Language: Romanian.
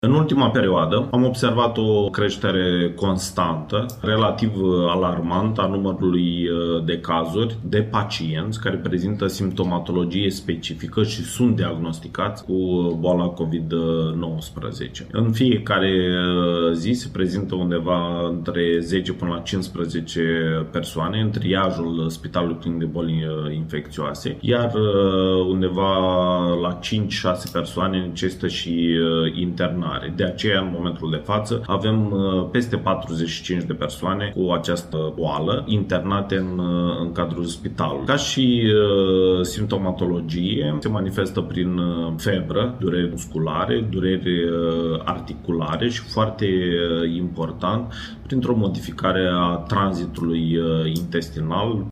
În ultima perioadă am observat o creștere constantă, relativ alarmantă a numărului de cazuri de pacienți care prezintă simptomatologie specifică și sunt diagnosticați cu boala COVID-19. În fiecare zi se prezintă undeva între 10 până la 15 persoane în triajul Spitalului Clinic de Boli Infecțioase, iar undeva la 5-6 persoane necesită și internare. De aceea, în momentul de față, avem peste 45 de persoane cu această boală internate în cadrul spitalului. Ca și simptomatologie, se manifestă prin febră, dureri musculare, dureri articulare și, foarte important, printr-o modificare a tranzitului intestinal,